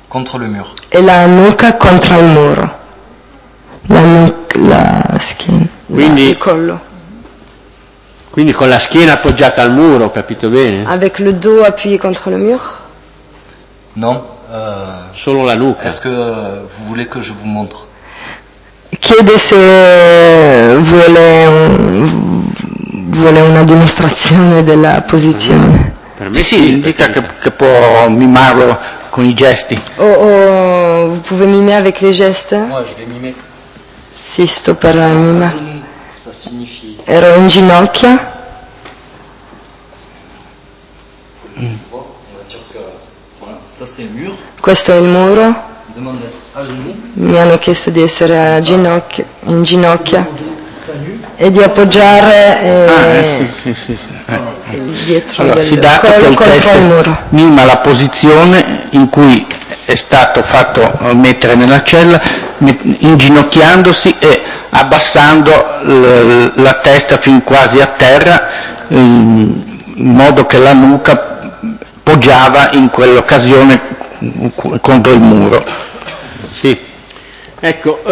contre le mur. E la nuca contro il muro. La schiena, il collo. Quindi con la schiena appoggiata al muro, capito bene? Avec le dos appuyé contre le mur? Non. Solo la nuca. Est-ce que vous voulez que je vous montre? Chiede se vuole una dimostrazione della posizione. Per me sì, indica che può mimarlo con i gesti. Vous pouvez mimer avec les gestes? Moi, je vais mimer. Sì, sto per mimare. Ça signifie. Ero in ginocchio. On va dire que voilà, ça c'est le mur. Questo è il muro. Demande d'être à genoux. Mi hanno chiesto di essere in ginocchio e di appoggiare dietro allora, si del dà che il contro testo il muro. mima la posizione in cui è stato fatto mettere nella cella, inginocchiandosi e abbassando la testa fin quasi a terra, in modo che la nuca poggiava in quell'occasione contro il muro. Sì. Ecco,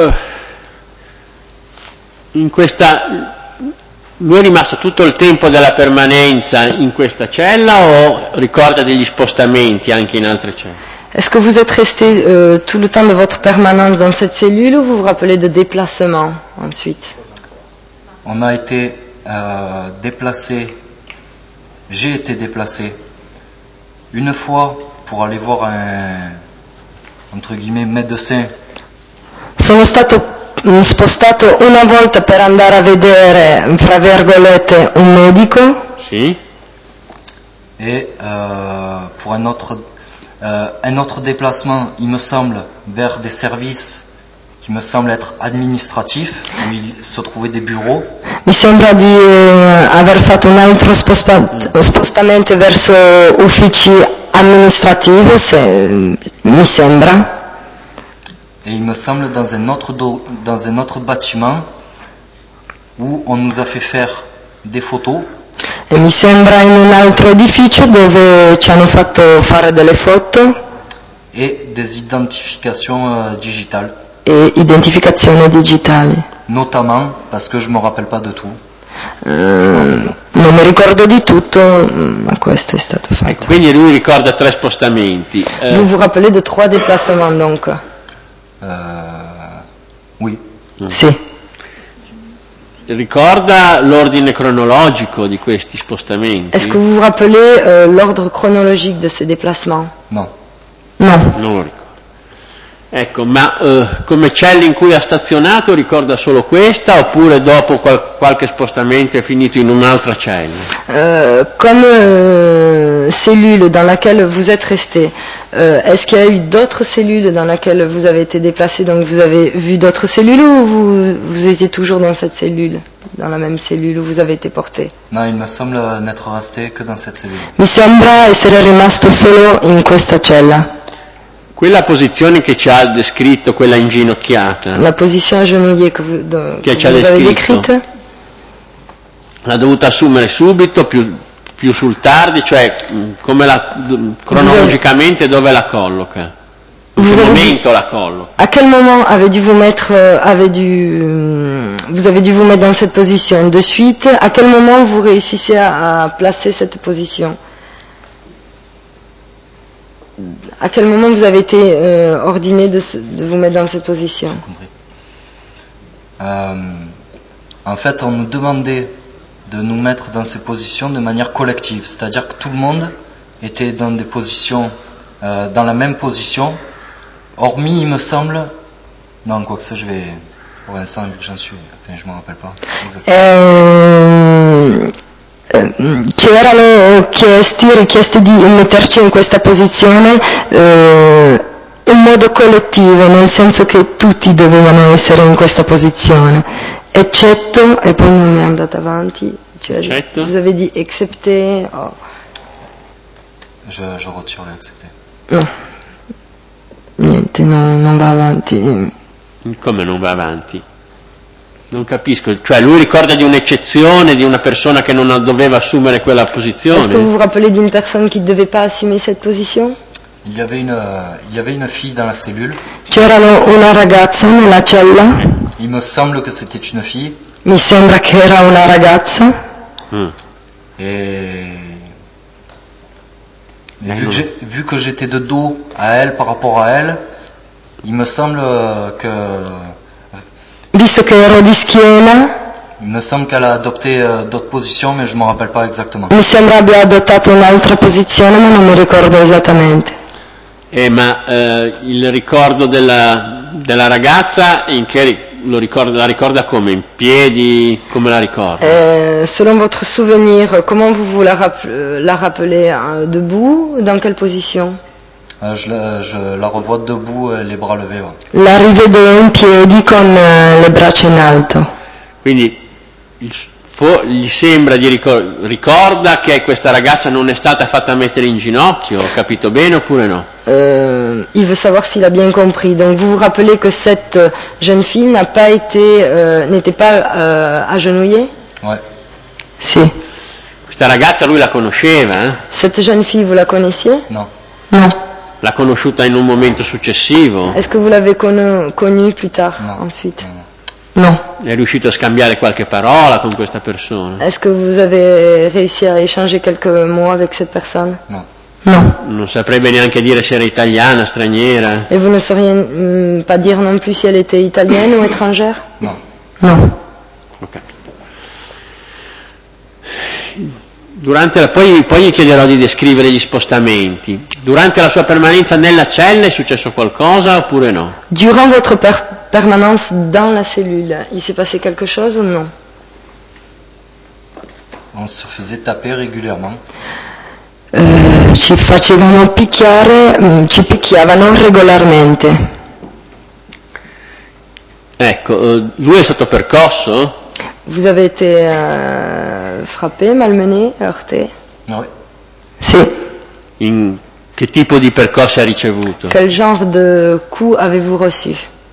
lui è rimasto tutto il tempo della permanenza in questa cella o ricorda degli spostamenti anche in altre celle? Est-ce que vous êtes resté tout le temps de votre permanence dans cette cellule ou vous vous rappelez de déplacements ensuite? On a été déplacé, j'ai été déplacé une fois pour aller voir un, entre guillemets, médecin. Sono stato spostato una volta per andare a vedere, fra virgolette, un medico. Sì. Et pour un autre déplacement, il me semble, vers des services qui me semblent être administratifs, où il se trouvait des bureaux. Mi sembra di aver fatto un altro spostamento verso uffici amministrativi, mi sembra. Et il me semble dans un autre bâtiment où on nous a fait faire des photos. E mi sembra in un altro edificio dove ci hanno fatto fare delle foto et des identifications digitales. E identificazione digitale. Notamment, parce que je me rappelle pas de tout. Non mi ricordo di tutto, ma questo è stato fatto. Ecco, quindi lui ricorda 3 spostamenti. Vous vous rappelez de 3 déplacements donc? Oui. Sì. Ricorda l'ordine cronologico di questi spostamenti? Est-ce que vous vous rappelez l'ordre chronologique de ces déplacements? No. No. Non lo ricordo. Ecco, ma come celle in cui ha stazionato ricorda solo questa oppure dopo qualche spostamento è finito in un'altra cella? Comme cellule dans laquelle vous êtes resté, est-ce qu'il y a eu d'autres cellules dans laquelle vous avez été déplacé, donc vous avez vu d'autres cellules ou vous étiez toujours dans cette cellule, dans la même cellule où vous avez été porté? No, il me semble n'être resté que dans cette cellule. Mi sembra essere rimasto solo in questa cella. Quella posizione che ci ha descritto, quella inginocchiata. La posizione agenouillée che ci ha vous avez descritto. décrite? L'ha dovuta assumere subito, più sul tardi, cioè cronologicamente dove la colloca? In che momento la colloca? À quel moment vous avez dû vous mettre dans cette position? De suite, à quel moment vous réussissez à placer cette position? À quel moment vous avez été ordonné de vous mettre dans cette position? En fait, on nous demandait de nous mettre dans ces positions de manière collective, c'est-à-dire que tout le monde était dans des positions, dans la même position, hormis, il me semble, non, quoi que ça, je vais, pour l'instant, vu que j'en suis, enfin, je m'en rappelle pas exactement. Ci erano richieste di metterci in questa posizione in modo collettivo, nel senso che tutti dovevano essere in questa posizione, eccetto, e poi non è andata avanti, cioè, vous avez dit excepté. Oh. Je retire le excepté. No, niente, non va avanti. Come non va avanti? Non capisco, cioè lui ricorda di un'eccezione, di una persona che non doveva assumere quella posizione? Est-ce que vous vous rappelez d'une personne qui ne devait pas assumer cette position? Il y avait une fille dans la cellule. C'era una ragazza nella cella. Il me semble que c'était une fille. Mi sembra che era una ragazza. Et vu que j'étais de dos à elle par rapport à elle, il me semble que... Visto che ero di schiena, il me semble qu'elle a adopté d'autres positions, mais je ne me rappelle pas exactement. Mi sembra abbia adottato un'altra posizione, ma non mi ricordo esattamente. Ma il ricordo della ragazza la ricorda come? In piedi? Come la ricorda? Selon votre souvenir, comment vous la rappelez? Debout? Dans quelle position? Je la revois debout, les bras levés. Ouais. La rivedo in piedi con le braccia in alto. Quindi gli sembra ricorda che questa ragazza non è stata fatta mettere in ginocchio, ho capito bene oppure no? Il veut savoir s'il a bien compris. Donc vous vous rappelez que cette jeune fille n'était pas agenouillée? Ouais. Sì. Questa ragazza lui la conosceva? Cette jeune fille, vous la connaissiez? No. No. L'ha conosciuta in un momento successivo? Est-ce que vous l'avez connue plus tard, ensuite? No. È riuscito a scambiare qualche parola con questa persona? Est-ce que vous avez réussi à échanger quelques mots avec cette personne? No. No. Non saprebbe neanche dire se era italiana, straniera? Et vous ne sauriez pas dire non plus si elle était italienne ou étrangère? No. No. Ok. Poi gli chiederò di descrivere gli spostamenti. Durante la sua permanenza nella cella è successo qualcosa oppure no? Durant votre permanence dans la cellule, il s'est passé quelque chose ou non? On se faisait taper régulièrement. Ci facevano picchiare, ci picchiavano regolarmente. Ecco, lui è stato percosso? Vous avez été frappé, malmené, heurté? Oui. Sì. Che tipo di percosse ha ricevuto? Quel genre de coup avez-vous reçu?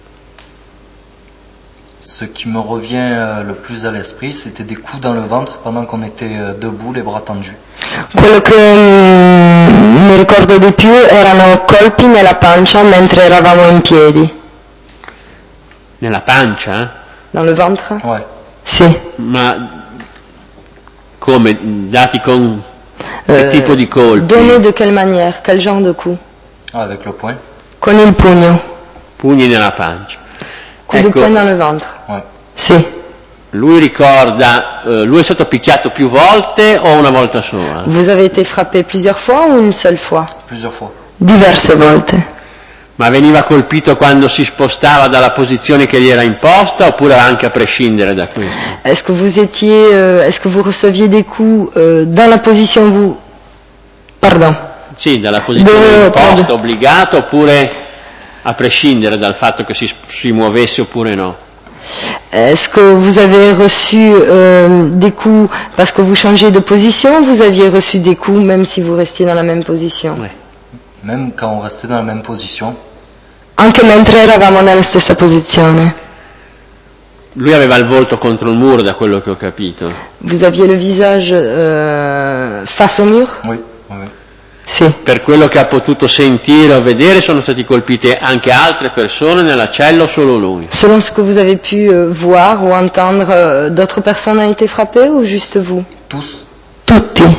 Ce qui me revient le plus à l'esprit, c'était des coups dans le ventre pendant qu'on était debout, les bras tendus. Quello che mi ricordo di più erano colpi nella pancia mentre eravamo in piedi. Nella pancia? Dans le ventre? Ouais. Sì. Ma come? Dati con che tipo di colpi? Donné de quelle manière? Quel genre de coup? Avec le poing. Con il pugno. Pugni nella pancia. Coup de poing dans le ventre. Ouais. Sì. Lui ricorda, lui è stato picchiato più volte o una volta sola? Vous avez été frappé plusieurs fois ou une seule fois? Plusieurs fois. Diverse volte. Ma veniva colpito quando si spostava dalla posizione che gli era imposta oppure anche a prescindere da questo? Est-ce que vous receviez des coups dans la position Pardon. Sì, dalla posizione imposta, obbligato, oppure a prescindere dal fatto che si muovesse oppure no? Est-ce que vous avez reçu des coups parce que vous changez de position ou vous aviez reçu des coups même si vous restiez dans la même position? Ouais. Même quand on restait dans la même position. Anche mentre eravamo nella stessa posizione. Lui aveva il volto contro il muro, da quello che ho capito. Vous aviez le visage face au mur? Oui, oui. Sì. Per quello che ha potuto sentire o vedere, sono stati colpiti anche altre persone nella cella o solo lui? Selon ce que vous avez pu voir ou entendre, d'autres personnes ont été frappées ou juste vous? Tous. Tutti.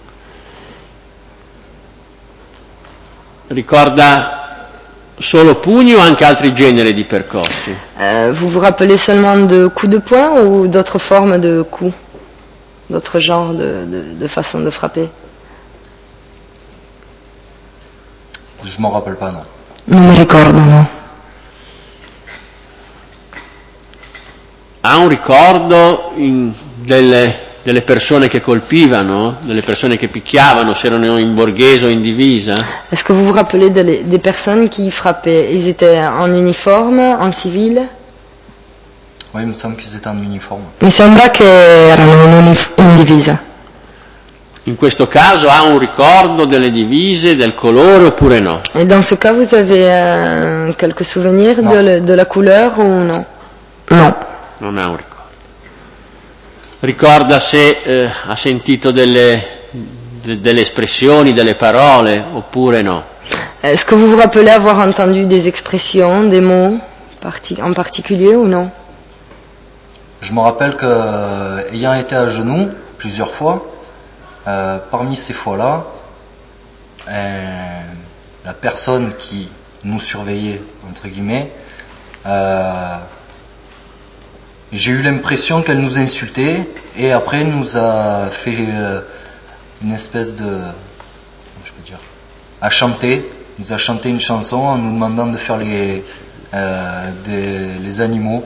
Ricorda solo pugni o anche altri generi di percossi? Vous vous rappelez seulement de coups de poing ou d'autres formes de coups? D'autres genres de façon de frapper? Je m'en rappelle pas, non. Non mi ricordo, no. Ha un ricordo delle persone che colpivano, delle persone che picchiavano, se erano in borghese o in divisa? Est-ce que vous vous rappelez des personnes qui frappaient? Ils étaient en uniforme, en civil? Oui, il me semble qu'ils étaient en uniforme. Mi sembra che erano in divisa. In questo caso ha un ricordo delle divise, del colore oppure no? Et dans ce cas, vous avez quelques souvenirs de la couleur ou non? No. Non ha un ricordo. Ricorda se ha sentito delle espressioni, delle parole oppure no? Est-ce que vous vous rappelez avoir entendu des expressions, des mots en particulier ou non? Je me rappelle que, ayant été à genoux plusieurs fois, parmi ces fois-là, la personne qui nous surveillait, entre guillemets, j'ai eu l'impression qu'elle nous insultait et après nous a fait une espèce de, comment je peux dire, à chanter. Nous a chanté une chanson en nous demandant de faire les animaux.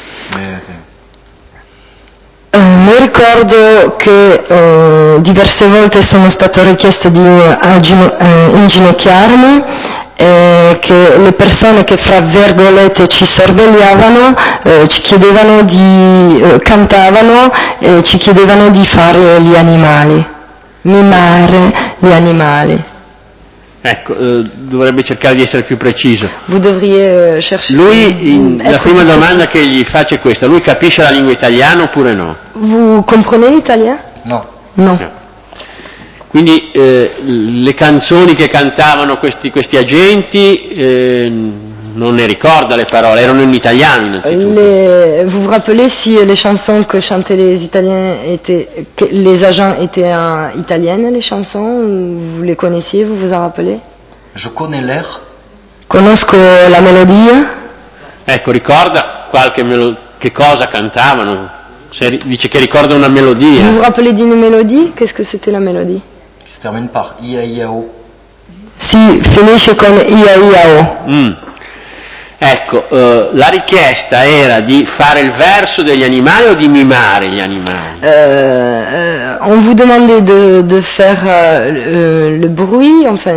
Mi ricordo che diverse volte sono stato richiesto di inginocchiarmi, che le persone che fra virgolette ci sorvegliavano ci chiedevano cantavano e ci chiedevano di fare gli animali, mimare gli animali. Ecco, dovrebbe cercare di essere più preciso. Vous devriez chercher. Lui, la prima domanda che gli faccio è questa: lui capisce la lingua italiana oppure no? Vous comprenez l'italien? No. No. Quindi le canzoni che cantavano questi agenti non ne ricorda le parole, erano in italiano innanzitutto. Vous vous rappelez si les chansons que chantaient les Italiens que les agents étaient italiennes, les chansons, ou vous les connaissiez, vous vous en rappelez? Je connais l'air. Conosco la melodia. Ecco, ricorda che cosa cantavano? Dice che ricorda una melodia. Vous vous rappelez d'une mélodie? Qu'est-ce que c'était la mélodie? Qui se termine par ia-ia-o. Si finisce con ia-ia-o. Ecco, la richiesta era di fare il verso degli animali o di mimare gli animali? On vous demandait de faire le bruit, enfin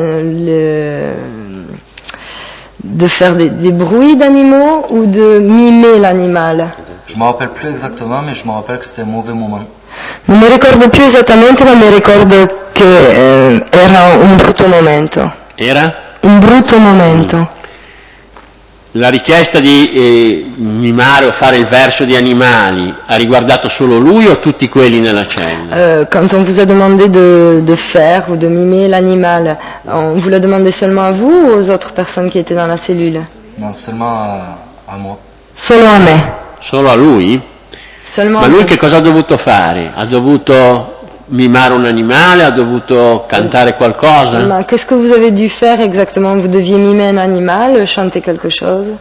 de faire des bruits d'animaux ou de mimer l'animal. Je me rappelle plus exactement, mais je me rappelle que c'était un mauvais moment. Non mi ricordo più esattamente, ma mi ricordo che era un brutto momento. Era? Un brutto momento. La richiesta di mimare o fare il verso di animali ha riguardato solo lui o tutti quelli nella cella? Quand on vous a demandé de faire ou de mimer l'animal, on vous l'a demandé seulement à vous ou aux autres personnes qui étaient dans la cellule? Non, seulement à moi. Solo a me. Solo a lui? Seulement Ma lui a me. che cosa ha dovuto fare? Ha dovuto mimare un animale? Ha dovuto cantare qualcosa? Ma qu'est-ce que vous avez dû faire exactement? Vous deviez mimer un animal, chanter quelque chose?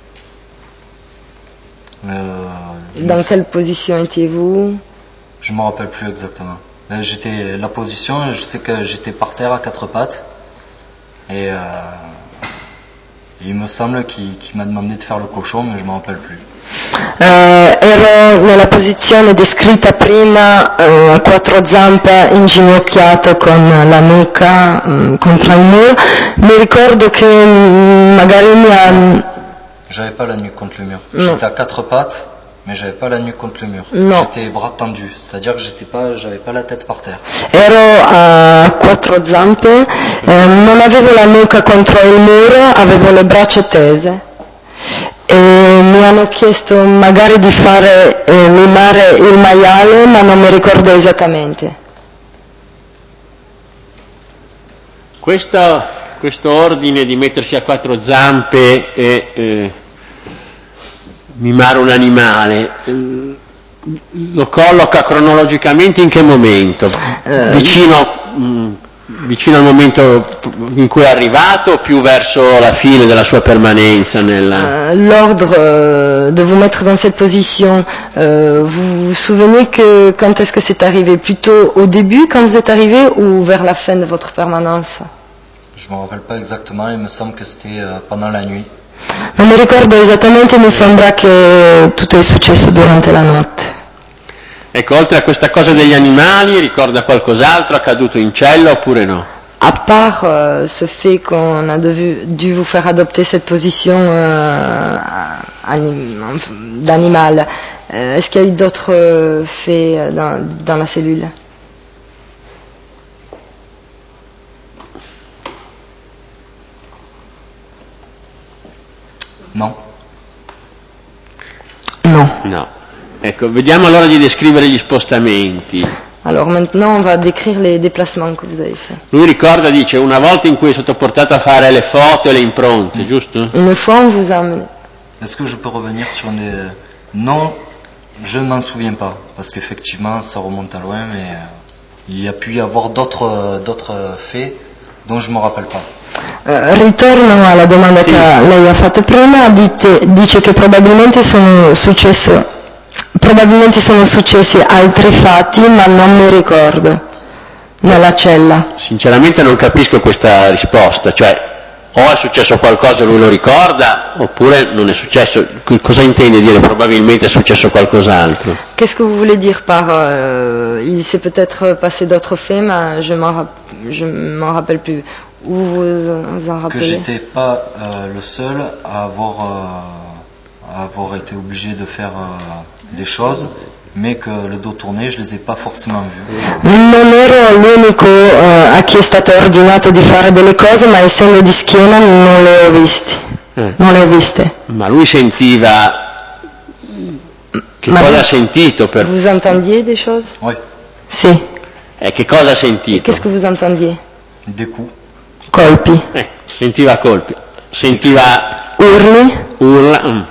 Dans quelle position étiez-vous? Je me rappelle plus exactement. La position, je sais que j'étais par terre à quatre pattes et il me semble qu'il m'a demandé de faire le cochon, mais je me rappelle plus. Ero nella posizione descritta prima, a quattro zampe, inginocchiato con la nuca contro il muro. Mi ricordo che magari J'avais pas la nuque contre le mur. J'étais à quatre pattes, mais j'avais pas la nuque contre le mur. No. J'étais bras tendus, c'est-à-dire que j'avais pas la tête par terre. Ero a quattro zampe, non avevo la nuca contro il muro, avevo le braccia tese. E mi hanno chiesto magari di fare mimare il maiale, ma non mi ricordo esattamente. Questo ordine di mettersi a quattro zampe e mimare un animale lo colloca cronologicamente in che momento? Vicino al momento in cui è arrivato o più verso la fine della sua permanenza nella... L'ordre de vous mettre dans cette position, vous vous souvenez que quand est-ce que c'est arrivé? Plutôt au début quand vous êtes arrivé ou vers la fin de votre permanence? Je me rappelle pas exactement, il me semble que c'était pendant la nuit. Non mi ricordo esattamente, mi sembra che tutto è successo durante la notte. Ecco, oltre a questa cosa degli animali, ricorda qualcos'altro accaduto in cella oppure no? À part ce fait qu'on a dû vous faire adopter cette position d'animal, est-ce qu'il y a eu d'autres faits dans la cellule? Non. No. No. Ecco, vediamo allora di descrivere gli spostamenti. Alors maintenant on va décrire les déplacements que vous avez faits. Lui ricorda, dice, una volta in cui è stato portato a fare le foto e le impronte, giusto? Une fois on vous a amené. Est-ce que je peux revenir sur les... Non, je ne m'en souviens pas, parce qu'effectivement ça remonte à loin, mais il y a pu y avoir d'autres faits dont je ne me rappelle pas. Ritorno alla domanda che lei ha fatto prima, dice che probabilmente sono successi altri fatti, ma non mi ricordo, nella cella. Sinceramente non capisco questa risposta, cioè o è successo qualcosa e lui lo ricorda, oppure non è successo. Cosa intende dire probabilmente è successo qualcos'altro? Qu'est-ce que vous voulez dire par il s'est peut-être passé d'autres faits, mais je m'en rappelle plus. Où vous en rappelez? Que j'étais pas le seul à avoir été obligé de faire des choses, mais que le dos tourné, je les ai pas forcément vus. Non ero l'unico a chi è stato ordinato di fare delle cose, ma essendo di schiena non le ho viste. Ma lui sentiva... Che cosa ha sentito? Vous entendiez des choses? Oui. Sì. E che cosa ha sentito? Qu'est-ce que vous entendiez? Des coups. Colpi. Sentiva colpi. Sentiva... Urla.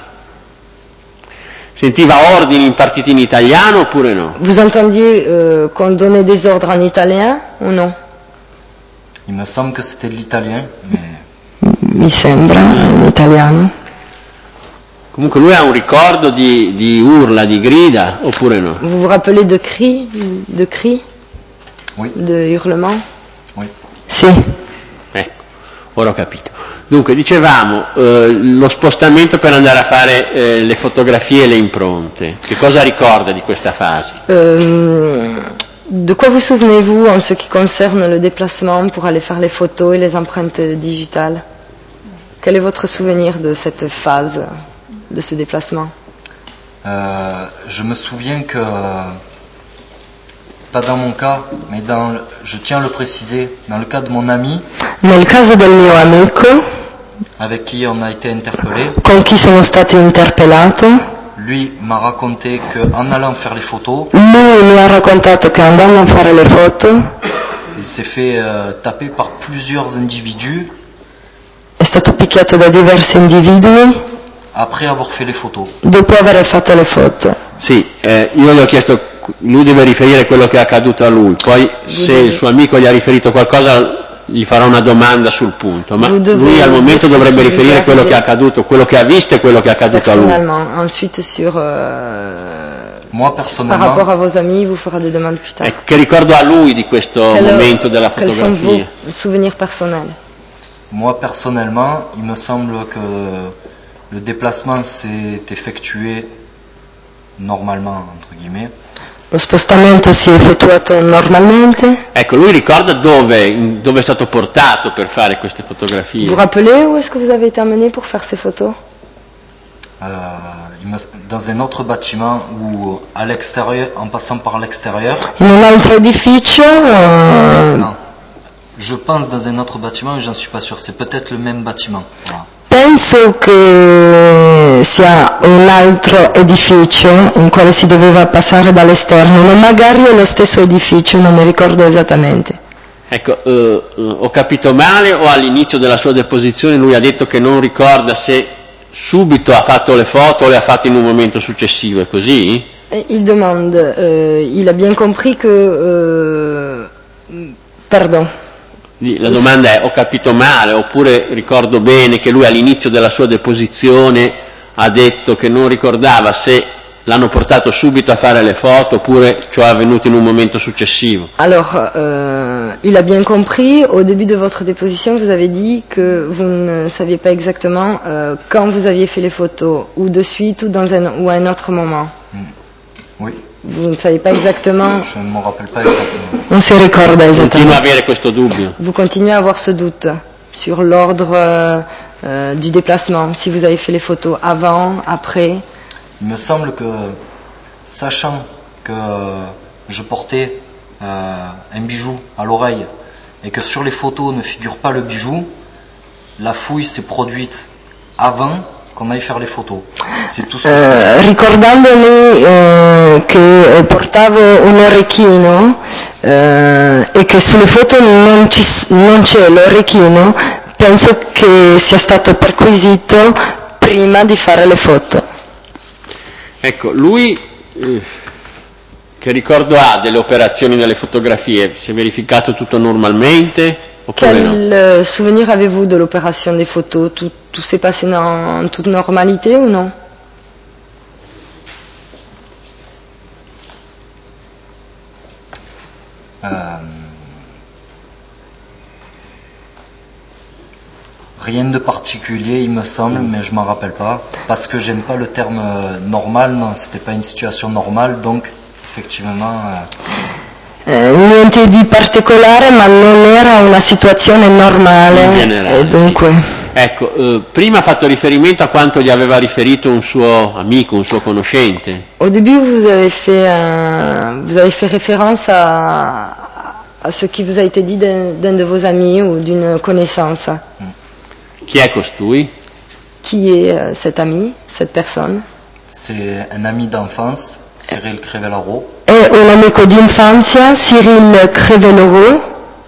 Sentiva ordini impartiti in italiano oppure no? Vous entendiez qu'on donnait des ordres en italien ou non? Il me semble que c'était l'italien, mais... Mi sembra, in italiano. Comunque lui ha un ricordo di urla, di grida oppure no? Vous vous rappelez de cris? Oui. De hurlements? Oui. Sì. Ecco, ora ho capito. Dunque, dicevamo, lo spostamento per andare a fare le fotografie e le impronte. Che cosa ricorda di questa fase? De quoi vous souvenez-vous en ce qui concerne le déplacement pour aller faire les photos et les empreintes digitales? Quel est votre souvenir de cette phase, de ce déplacement? Je me souviens que, pas dans mon cas, mais je tiens à le préciser, dans le cas de mon ami, nel caso del mio amico, avec qui on a été interpellé, con chi sono stato interpellato, lui m'a raconté qu'en allant faire les photos, lui mi ha raccontato che andando a fare le foto, il s'est fait taper par plusieurs individus, è stato picchiato da diversi individui après avoir fait les photos. Dopo aver fatto le foto. Sì, io gli ho chiesto, lui deve riferire quello che è accaduto a lui, poi se il suo amico gli ha riferito qualcosa gli farò una domanda sul punto, ma lui al momento dovrebbe riferire quello che è accaduto, quello che ha visto e quello che è accaduto a lui. Ensuite sur Moi personnellement, par rapport à vos amis, vous fera des demandes plus tard. Ecco, che ricordo ha lui di questo momento della fotografia? Quels sont vos souvenirs personnels? Moi personnellement, il me semble que le déplacement s'est effectué normalement, entre guillemets. Lo spostamento si è effettuato normalmente. Ecco, lui ricorda dove è stato portato per fare queste fotografie. Vous rappelez où est-ce que vous avez été amené pour faire ces photos? Dans un autre bâtiment ou à l'extérieur, en passant par l'extérieur. In un altro edificio? Non. Je pense dans un autre bâtiment, mais j'en suis pas sûr. C'est peut-être le même bâtiment. Voilà. Penso che sia un altro edificio in quale si doveva passare dall'esterno, ma magari è lo stesso edificio, non mi ricordo esattamente. Ecco, ho capito male o all'inizio della sua deposizione lui ha detto che non ricorda se subito ha fatto le foto o le ha fatte in un momento successivo, è così? Il demande, il a bien compris que... pardon. La domanda è: ho capito male oppure ricordo bene che lui all'inizio della sua deposizione ha detto che non ricordava se l'hanno portato subito a fare le foto oppure ciò è avvenuto in un momento successivo? Alors, il a bien compris, au début de votre déposition, vous avez dit que vous ne saviez pas exactement quand vous aviez fait les photos, ou de suite ou à un autre moment. Oui. Vous ne savez pas exactement. Je ne me rappelle pas exactement. Non si ricorda esattamente. Continua a avere questo dubbio. Vous continuez à avoir ce doute sur l'ordre du déplacement, si vous avez fait les photos avant, après. Il me semble que, sachant que je portais un bijou à l'oreille et que sur les photos ne figure pas le bijou, la fouille s'est produite avant qu'on aille faire les photos. C'est tout ce que ricordandomi che portavo un orecchino e che sulle foto non c'è l'orecchino, penso che sia stato perquisito prima di fare le foto. Ecco, lui che ricordo ha delle operazioni nelle fotografie? Si è verificato tutto normalmente oppure Quel souvenir avez-vous de l'opération des photos? Tout s'est passé en toute normalité ou non? Rien de particulier, il me semble, mais je m'en rappelle pas. Parce que j'aime pas le terme normal, non, c'était pas une situation normale, donc effectivement. Niente di particolare, ma non era una situazione normale. In generale, e dunque. Sì. Ecco, prima ha fatto riferimento a quanto gli aveva riferito un suo amico, un suo conoscente. Au début, vous avez fait référence à ce qui vous a été dit d'un de vos amis ou d'une connaissance. Chi è costui? Qui est cet ami, cette personne? C'est un ami d'enfance, Cyril Crivellaro. È un amico d'infanzia, Cyril Crivellaro.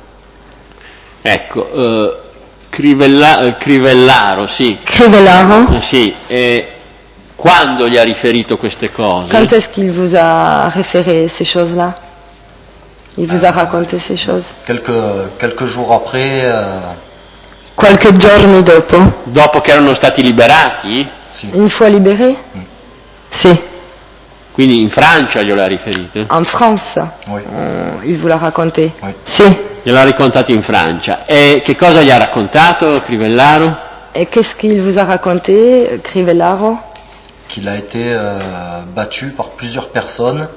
Ecco, Crivellaro, sì. Crivellaro. Sì, quando gli ha riferito queste cose? Quand est-ce qu'il vous a référé ces choses-là? Il vous a raconté ces choses? Quelques jours après. Qualche giorno dopo? Dopo che erano stati liberati? Sì. Une fois libéré? Sì. Quindi in Francia glielo ha riferito? En France? Oui. Il vous l'a raconté? Oui. Sì. Glielo ha raccontato in Francia. E che cosa gli ha raccontato Crivellaro? Et qu'est-ce qu'il vous a raconté, Crivellaro? Qu'il a été battu par plusieurs personnes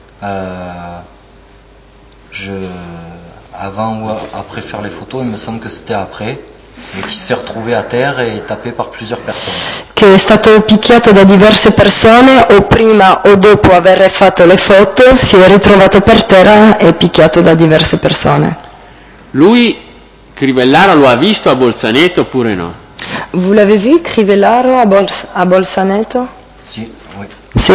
avant ou après faire les photos, il me semble que c'était après, et qui s'est retrouvé à terre et tapé par plusieurs personnes. Che è stato picchiato da diverse persone o prima o dopo aver fatto le foto si è ritrovato per terra e picchiato da diverse persone. Lui, Crivellaro, lo ha visto a Bolzaneto oppure no? Vous l'avez vu, Crivellaro, a Bolzaneto? Sì, oui. Sì.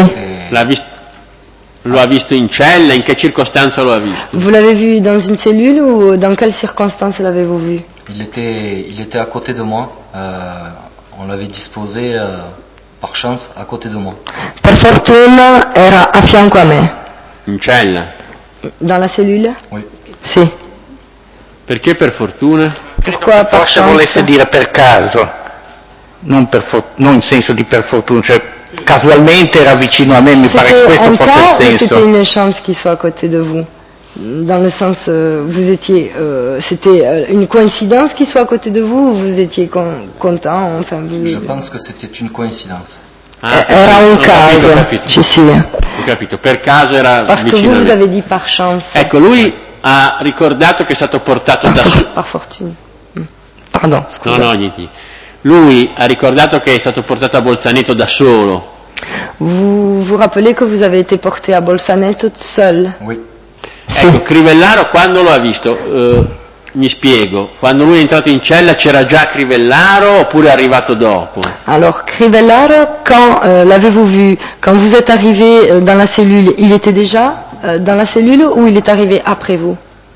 Lo ha visto in cella? In che circostanza lo ha visto? Vous l'avez vu dans une cellule ou dans quelles circonstances l'avez-vous vu? Il était à côté de moi. On l'avait disposé par chance à côté de moi. Per fortuna era a fianco a me. In cella? Dans la cellule? Oui. Sì. Perché per fortuna? Pourquoi par Forse chance? volesse dire per caso, non in senso di per fortuna, cioè casualmente era vicino a me, mi pare che questo fosse il senso. C'était une chance qu'il soit à côté de vous. Dans le sens, vous étiez, c'était une coïncidence qu'il soit à côté de vous ou vous étiez content, enfin vous... Je pense que c'était une coïncidence. Era un caso, ci sia. Ho capito, per caso era Parce que vicino a vous me. avez dit par chance. Ecco, lui ha ricordato che è stato portato da solo. Par fortune. Pardon, scusa. No, niente. Lui ha ricordato che è stato portato a Bolzaneto da solo. Vous vous rappelez que vous avez été porté à Bolzaneto seul? Oui. Sì. Ecco, Crivellaro quando lo ha visto? Mi spiego, quando lui è entrato in cella c'era già Crivellaro oppure è arrivato dopo? Alors, Crivellaro, quand l'avez-vous vu? Quand vous êtes arrivé dans la cellule, il était déjà dans la cellule ou il est arrivé après vous?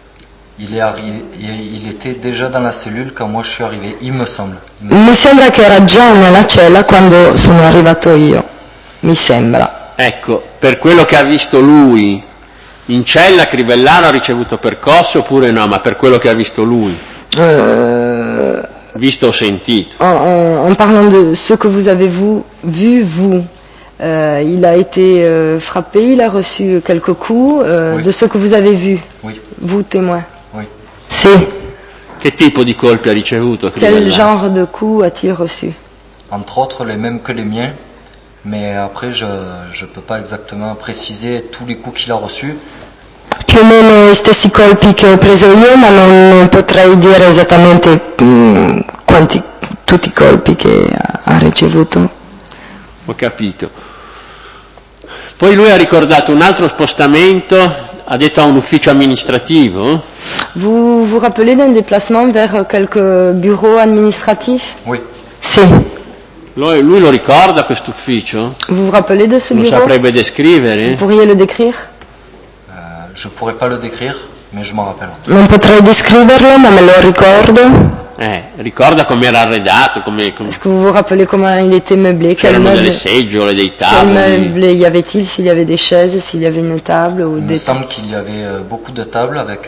Il était déjà dans la cellule quand moi je suis arrivé, il me semble. Mi sembra che era già nella cella quando sono arrivato io, mi sembra. Ecco, per quello che ha visto lui, in cella Crivellaro ha ricevuto percosse oppure no, ma per quello che ha visto lui? Visto o sentito? En parlant de ce que vous avez vu, vous, il a été frappé, il a reçu quelques coups, oui. De ce que vous avez vu, oui. Vous témoin. Oui. Sì. Che tipo di colpi ha ricevuto Crivellaro? Quel genre de coups a-t-il reçu? Entre autres les mêmes que les miens, mais après je ne peux pas exactement préciser tous les coups qu'il a reçus. Più o meno gli stessi colpi che ho preso io, ma non potrei dire esattamente tutti i colpi che ha ricevuto. Ho capito. Poi lui ha ricordato un altro spostamento, ha detto a un ufficio amministrativo? Vous vous rappelez d'un déplacement vers quelques bureaux administratifs? Oui. Sì. Lui lo ricorda questo ufficio? Vous vous rappelez de ce Lo bureau? saprebbe descrivere? Vous pourriez le décrire? Je pourrais pas le décrire, mais je m'en rappelle. Non potrei descriverlo, ma me lo ricordo. Ricorda come era arredato, come Est-ce que vous vous rappelez comment il était meublé? c'erano delle seggiole, dei Quel tavoli. meuble y avait-il? S'il y avait des chaises, s'il y avait une table ou Il me des... semble qu'il y avait beaucoup de tables avec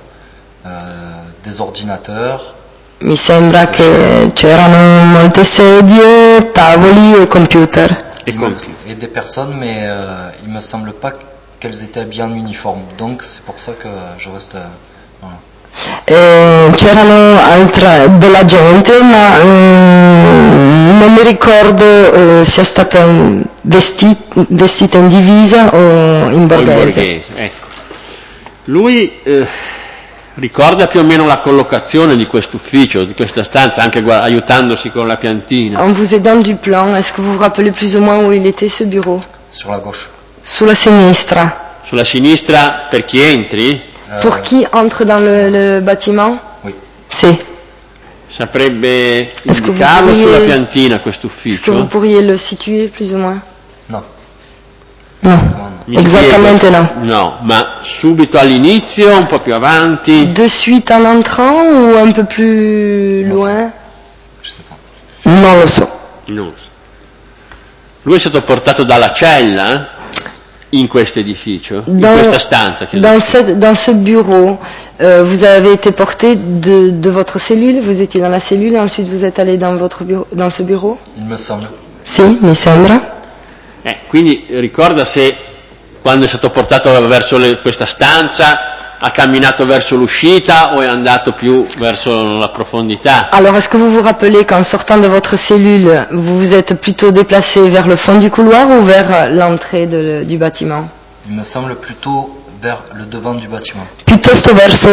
des ordinateurs. Mi sembra che c'erano molte sedie, tavoli e computer. Et des personnes, mais il me semble pas qu'elles étaient habillées en uniforme. Donc c'est pour ça que je reste... voilà. C'erano della gente, ma non mi ricordo sia stata vestita in divisa o in borghese. Ecco. Lui ricorda più o meno la collocazione di questo ufficio, di questa stanza, anche aiutandosi con la piantina. En vous aidant du plan, est-ce que vous vous rappelez plus ou moins où il était ce bureau? Sur la gauche. Sulla sinistra. Sulla sinistra per chi entri? Pour qui entre dans le bâtiment? Oui. Sì. Saprebbe indicarlo sulla piantina questo ufficio? Est-ce que vous pourriez le situer plus ou moins? No. No, esattamente no. No, ma subito all'inizio, un po' più avanti? De suite en entrant ou un peu plus loin? Je sais pas. Non lo so. No. Lui è stato portato dalla cella in questo edificio, in questa stanza. Dans ce bureau, vous avez été porté de votre cellule, vous étiez dans la cellule et ensuite vous êtes allé dans ce bureau? Il me semble. Sì, mi sembra. Quindi ricorda se quando è stato portato verso questa stanza ha camminato verso l'uscita o è andato più verso la profondità? Alors, est-ce que vous vous rappelez qu'en sortant de votre cellule, vous vous êtes plutôt déplacé vers le fond du couloir ou vers l'entrée du bâtiment? Il me semble plutôt vers le devant du bâtiment. Piuttosto verso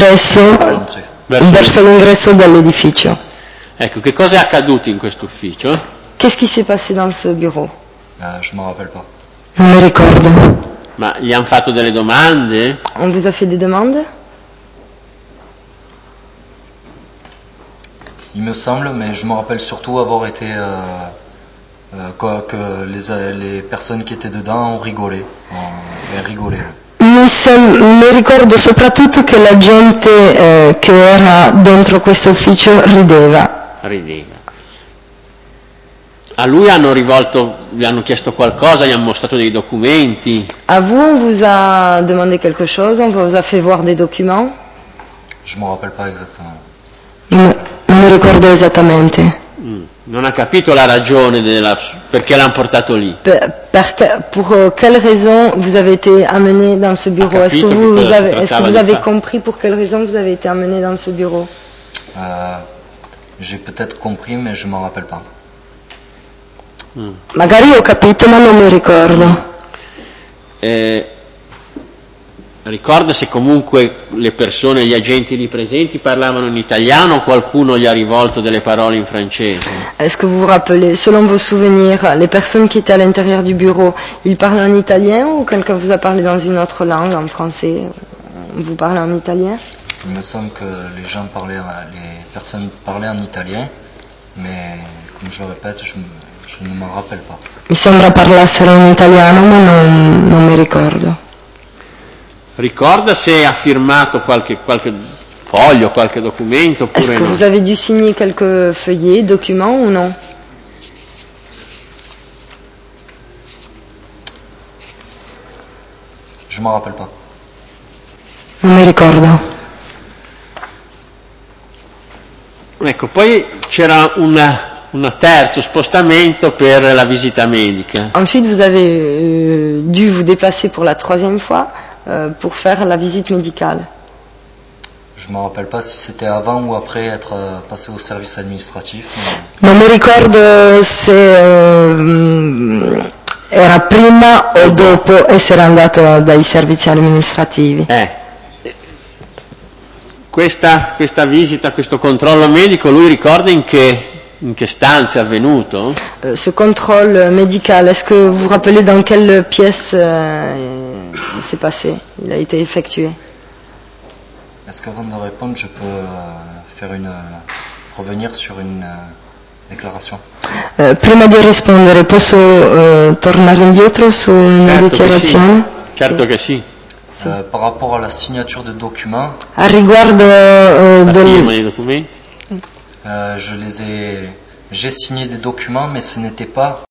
l'ingresso dell'edificio. Ecco, che cosa è accaduto in questo ufficio? Qu'est-ce qui s'est passé dans ce bureau? Je m'en rappelle pas. Non mi ricordo. Ma gli hanno fatto delle domande? On vous a fait des demandes? Il me semble, mais je me rappelle surtout avoir été que les personnes qui étaient dedans ont rigolé. Mi ricordo soprattutto che la gente che era dentro questo ufficio rideva. A lui gli hanno chiesto qualcosa, gli hanno mostrato dei documenti. A vous, on vous a demandé quelque chose, on vous a fait voir des documents? Je me rappelle pas exactement. Non mi ricordo esattamente. Non ha capito la ragione perché l'hanno portato lì. Pour quelle raison vous avez été amené dans ce bureau? Est-ce que vous avez compris pour quelle raison vous avez été amené dans ce bureau? J'ai peut-être compris, mais je m'en rappelle pas. Magari ho capito, ma non mi ricordo. Ricorda se comunque le persone, gli agenti lì presenti parlavano in italiano o qualcuno gli ha rivolto delle parole in francese? Est-ce que vous vous rappelez, selon vos souvenirs, les personnes qui étaient à l'intérieur du bureau, ils parlaient en italien ou quelqu'un vous a parlé dans une autre langue, en français? Vous parlez en italien? Il me semble que les personnes parlaient en italien, mais comme je le répète, je ne m'en rappelle pas. Mi sembra parlassero in italiano, ma non mi ricordo. Ricorda se ha firmato qualche foglio, qualche documento oppure Est-ce que vous avez dû signer quelques feuillets, documents ou non? Je m'en rappelle pas. Non mi ricordo. Ecco, poi c'era un terzo spostamento per la visita medica. Ensuite, vous avez dû vous déplacer pour la troisième fois pour faire la visite médicale. Je ne me rappelle pas si c'était avant ou après être passé au service administratif. Non mi ricordo se era prima o dopo essere andato dai servizi amministrativi. Questa visita, questo controllo medico, lui ricorda in che stanza è avvenuto? Ce contrôle médical, est-ce que vous vous rappelez dans quelle pièce il s'est passé, il a été effectué? Est-ce qu'avant de répondre, je peux revenir sur déclaration. Prima di rispondere, posso tornare indietro su una dichiarazione? Certo che sì. Par rapport à la signature de documents, A riguardo La firma dei documenti. j'ai signé des documents, mais ce n'était pas